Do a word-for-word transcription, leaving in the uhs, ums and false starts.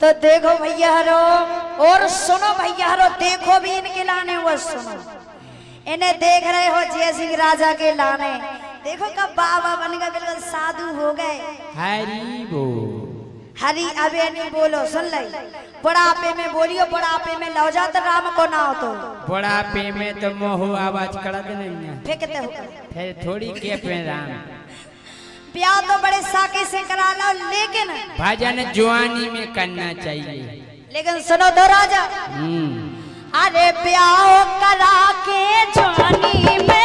तो देखो भैया रो और सुनो भैया रो, देखो भी इनके लाने वो सुनो, इन्हें देख रहे हो जय सिंह राजा के लाने, देखो कब बाबा बन गए, बिल्कुल साधु हो गए। हरी बोल, हरी अबे नहीं बोलो, सुन ले, बुढ़ापे में बोलियो, बुढ़ापे में लौ जात राम को ना हो तो बुढ़ापे में तो मोह आवाज कड़क नहीं है, फेंकते हो फिर थोड़ी के पे राम। ब्याह तो बड़े साके से करा लो, लेकिन भजन जवानी में करना चाहिए। लेकिन सुनो तो राजा, अरे ब्याह करा के जवानी में